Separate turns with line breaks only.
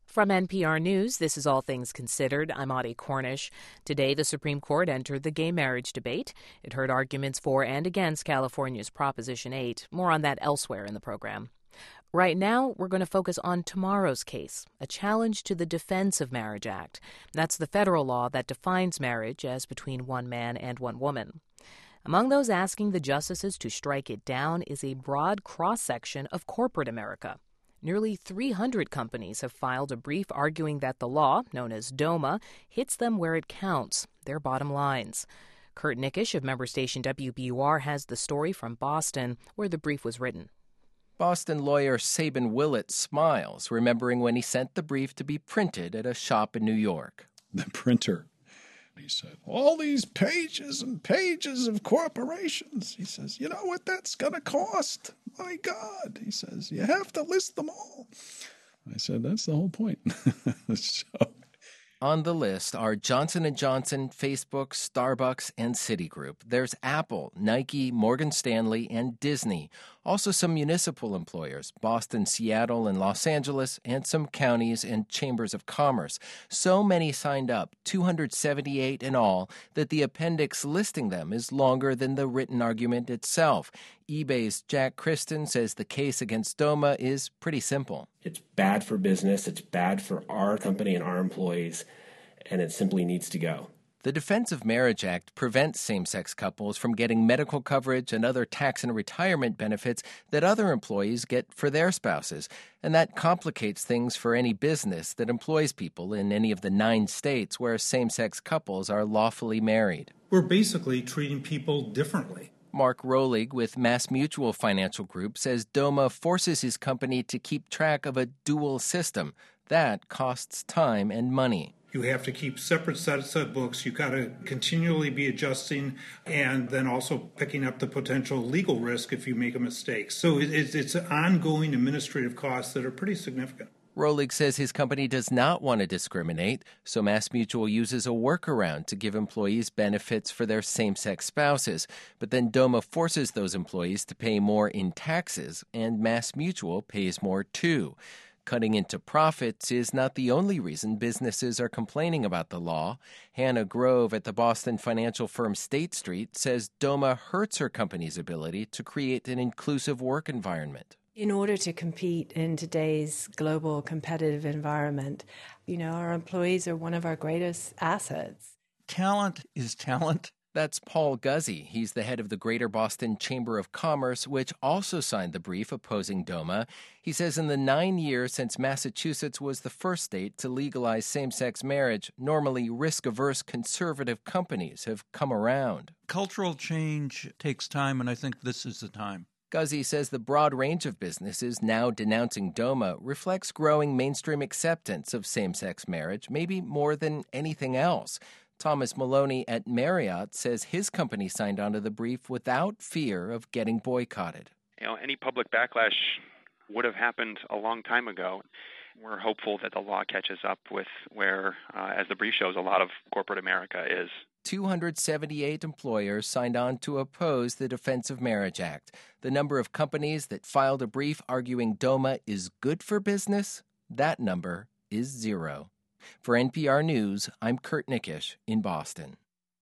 From NPR News, this is All Things Considered. I'm Audie Cornish. Today, the Supreme Court entered the gay marriage debate. It heard arguments for and against California's Proposition 8. More on that elsewhere in the program. Right now, we're going to focus on tomorrow's case, a challenge to the Defense of Marriage Act. That's the federal law that defines marriage as between one man and one woman. Among those asking the justices to strike it down is a broad cross-section of corporate America. Nearly 300 companies have filed a brief arguing that the law, known as DOMA, hits them where it counts, their bottom lines. Kurt Nickisch of member station WBUR has the story from Boston, where the brief was written.
Boston lawyer Sabin Willett smiles, remembering when he sent the brief to be printed at a shop in New York.
The printer, he said, all these pages and pages of corporations. He says, you know what that's going to cost? My God, he says, you have to list them all. I said, that's the whole point.
On the list are Johnson & Johnson, Facebook, Starbucks, and Citigroup. There's Apple, Nike, Morgan Stanley, and Disney. Also some municipal employers, Boston, Seattle, and Los Angeles, and some counties and chambers of commerce. So many signed up, 278 in all, that the appendix listing them is longer than the written argument itself. eBay's Jack Kristen says the case against DOMA is pretty simple.
It's bad for business, it's bad for our company and our employees, and it simply needs to go.
The Defense of Marriage Act prevents same-sex couples from getting medical coverage and other tax and retirement benefits that other employees get for their spouses, and that complicates things for any business that employs people in any of the 9 states where same-sex couples are lawfully married.
We're basically treating people differently.
Mark Rolig with MassMutual Financial Group says DOMA forces his company to keep track of a dual system. That costs time and money.
You have to keep separate sets of books. You've got to continually be adjusting and then also picking up the potential legal risk if you make a mistake. So it's ongoing administrative costs that are pretty significant.
Rolig says his company does not want to discriminate, so MassMutual uses a workaround to give employees benefits for their same-sex spouses. But then DOMA forces those employees to pay more in taxes, and MassMutual pays more too. Cutting into profits is not the only reason businesses are complaining about the law. Hannah Grove at the Boston financial firm State Street says DOMA hurts her company's ability to create an inclusive work environment.
In order to compete in today's global competitive environment, our employees are one of our greatest assets.
Talent is talent.
That's Paul Guzzi. He's the head of the Greater Boston Chamber of Commerce, which also signed the brief opposing DOMA. He says in the 9 years since Massachusetts was the first state to legalize same-sex marriage, normally risk-averse conservative companies have come around.
Cultural change takes time, and I think this is the time.
Guzzi says the broad range of businesses now denouncing DOMA reflects growing mainstream acceptance of same-sex marriage, maybe more than anything else. Thomas Maloney at Marriott says his company signed onto the brief without fear of getting boycotted.
Any public backlash would have happened a long time ago. We're hopeful that the law catches up with where, as the brief shows, a lot of corporate America is.
278 employers signed on to oppose the Defense of Marriage Act. The number of companies that filed a brief arguing DOMA is good for business, that number is 0. For NPR News, I'm Kurt Nickisch in Boston.